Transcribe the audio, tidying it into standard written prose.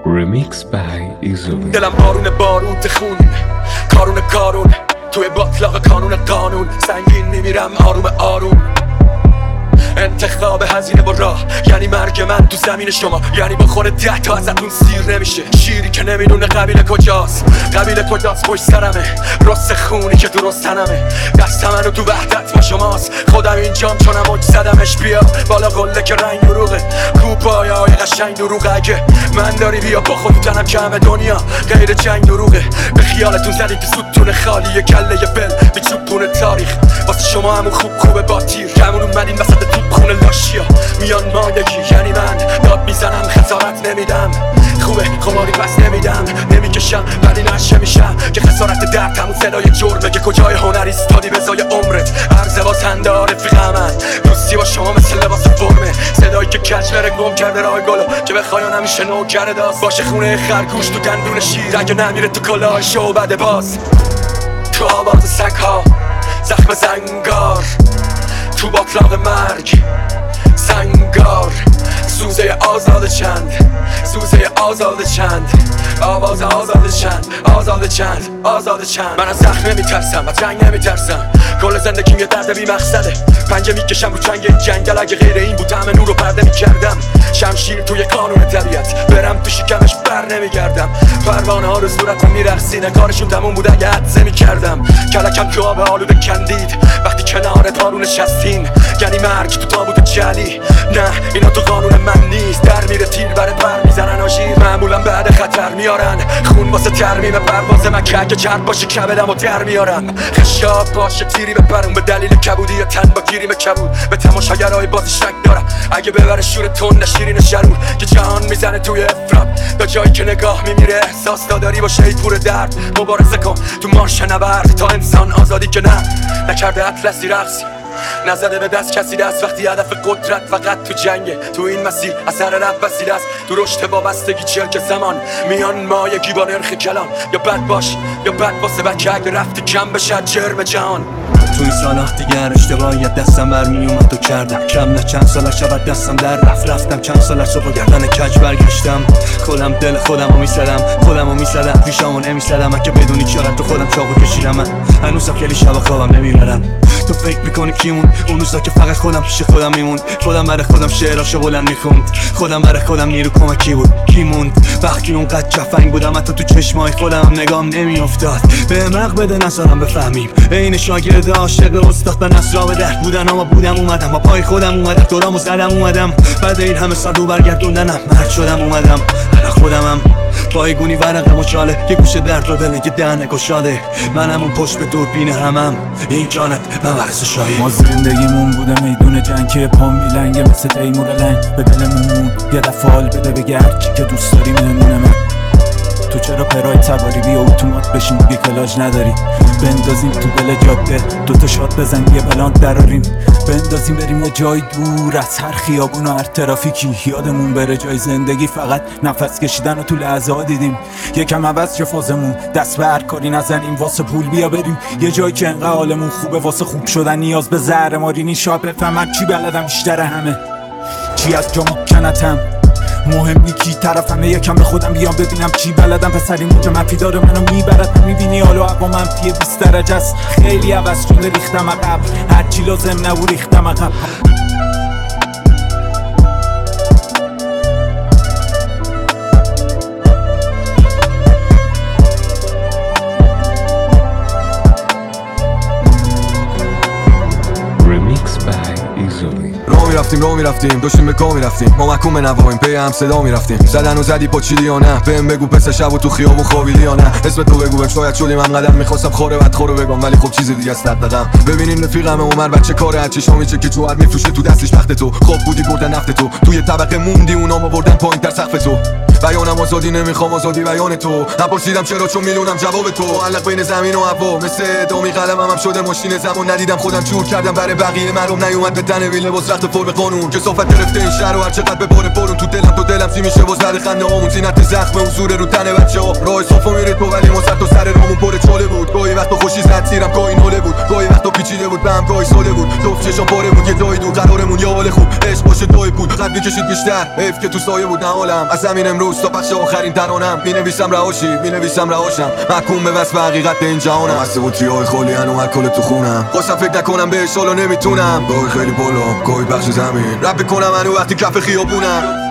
Remix by Izoli. دلم بارون خون کارون توی باطلاق قانون سنگین میمیرم آروم انتخاب هزینه با راه یعنی مرگ من تو زمین شما، یعنی با خور 10 تا ازتون سیر نمیشه. شیری که نمیدونه قبیله کجاست پشت سرمه، رست خونی که درست تنمه. دست منو تو وحدت با شماست، خودم اینجام چونم اوج زدمش. بیا بالا قله که رنگ دروغه، کوپای های قشنگ دروغه. اگه من داری بیا با خود تنم که همه دنیا غیر جنگ دروغه. به خیالتون زدید که ستون خالی کله بل به چوبون تاریخ. واسه شما همون خوبه با تیر کمون اومدین وسط خونه لاشیا میان ما یکی، یعنی من داد میزنم خسارت نمیدم. خوبه خماری پس نمیکشم ولی نشه میشم که خسارت درد همون صدای جرمه که کجای هنری استادی بزای عمرت. عرض واسنده رفیق من دوستی با شما مثل لباس فرمه، صدایی که کج بره گم کرده راه گلو که بخواین همیشه نوکر داست باشه. خونه خرگوش تو دندون شیر اگه نمیره تو کلاه شو بده باز. تو آواز سگ ها زخم زنگار، تو باطلاق مرگ زنگار. سوزه آزاده چند آواز آزاده چند. من از زخم نمیترسم، از جنگ نمیترسم. کل زندگیم یه درد بی مقصده، پنجه میکشم رو چنگ این جنگل. اگه غیر این بود همه نور رو پرده میکردم. شمشیر توی قانون طبیعت، برم تو شکمش بر نمیگردم. پروانه ها رو صورتم میرقصینه، کارشون تموم بود اگه عدزه میکردم. کلکم تو آب آلوده کندید وقتی کنار بارون نشستین، یعنی مرگ تو تابوت جلی. نه اینا تو قانون من نیست، در میره تیر برات بر میزنن آژیر. معمولا بعد خطر میارن خون واسه ترمیم پرواز من که اگه چرب باشه کبدمو در میارم. خشاب باشه تیری بپرون به دلیل کبودی یا تن با گیریم کبود. به تماشاگرای بازی شک دارم اگه ببره شور تند شیرین شرور که جهان میزنه توی افراد. تا جایی که نگاه میمیره احساس داری با شهید پور درد. مبارزه کن تو مارش نبرد تا انسان آزادی که نه نکرده اطلسی رقصی، نزده به دست کسی دست وقتی هدف قدرت فقط تو جنگه. تو این مسیر اثر رب وسیله است، تو رشد وابستگی چرک زمان میان ما یکی با نرخ کلام. یا بد باش یا بد واسه بچه اگه رفتی کم بشه جرم جهان. تو این سالا دیگر اشتباهیت دستم برمی اومد و کردم کم نه چند سال شود دستم در رفتم چند سال از صبح گردن کج برگشتم. کلم دل خودم رو میسدم پیشامو نمیسدم. اگه بدونی چقدر تو خودم چاقو کشیدم. من هنوزم خیلی شبا خوابم نمیبرم. تو فکر میکنی کیمون اون روزا که فقط خودم پیش خودم میموند. خودم برای خودم شعراشو بلند میخوند، خودم برای خودم نیرو کمکی بود. کیموند وقتی اونقدر جفنگ بودم حتی تو چشمای خودم نگام نمیافتاد. به مق بده نذارم بفهمیم عین شاگرد عاشق استاد به نصرا بده بودن. اما بودم اومدم با پای خودم اومدم دورامو زدم اومدم. بعد این همه سال رو برگردوندنم مرد شدم اومدم. الان خودمم پایگونی ورقم و چاله یه گوشه درد رو دله که دهنه گشاده. منم اون پشت به دوربین همم این جانت من ورس شایی. ما زندگیمون بوده میدون جنگ که پا میلنگه مثل تیمور لنگ. به دلمون یه دفعه حال بده بگه هرکی که دوست داری مهمونه من. تو چرا پرای تباری بیا اتومات بشیم دیگه کلاج نداری. بندازیم تو دل جاده دوتا شات بزن یه بلانت دراریم. بندازیم بریم یه جای دور از هر خیابون و هر ترافیکی. یادمون بره جای زندگی فقط نفس کشیدن و تو لحظه ها دیدیم. یکم عوض شه فازمون، دست به هر کاری نزنیم واسه پول بیا بریم یه جایی که انقدر حالمون خوبه. واسه خوب شدن نیاز به زهر ماری نی. شاید بفهمم چی بلدم بیشتر همه چی از جا مکنتم. مهم نی کی طرفمه، یکم به خودم بیام ببینم چی بلدم. پسری موج منفی داره منو میبرد، میبینی حالا هوا منفی 20 درجه است. خیلی عوض شده ریختم عقب، هرچی لازم نبود ریختم عقب. Remix by Izoli. راه میرفتیم داشتیم به کار میرفتیم. ما محکوم نوایم پی هم صدا میرفتیم. زدن و زدی پاچیدی یا نه؟ بهم بگو پس شب و تو خیابون خوابیدی یا نه؟ اسم تو بگو بهم شاید شدیم هم قدم. میخواستم خوره بدخورو بگم ولی خب چیز دیگه است دقم. ببینین رفیقم عمر بچه کاره از چشام میچه که جوهر میفروشه تو دستش بخت تو. خوب بودی بردن نفت تو توی طبقه موندی اونامو بردن پایین در سقف تو. بیانم آزادی نمیخوام آزادی بیان تو. نپرسیدم چرا چون میدونم جواب تو. علق بین زمین و هوا مثل ادامی قلمم هم شده ماشین زمان. ندیدم خودم جور کردم برای بقیه مرام نیومد به تن ویل لباس رخت فرم قانون. کثافت گرفته این شهر و هر چقدر بباره بارون تو دلم سی میشه باز زد خنده هامون. زینت زخم حضور رو تن بچه‌ها. راه صافا میره تو ولی ما سر تا سر رامون پر چاله بود. گاهی وقتا خوشی زد سیرم گاهی ناله بود. گاهی وقتا پیچیده بود بهم گاهی ساده بود. جفت چشام پاره بود یه جایی دور قرارمون یه حال خوب عشق باشه توی پول قد میکشید بیشتر. حیف که تو سایه بود نه حالم از همین امروز روز تا پس آخرین ترانم مینویسم رهاشی مینویسم رهاشم محکوم به وصف حقیقت این جهانم هسته بود تیای خالی هنو الکل تو خونم خواستم فکر نکنم بهش حالا نمیتونم گاهی خیلی بالا گاهی بخش زمین رپ کنم هنو وقتی کف خیابونم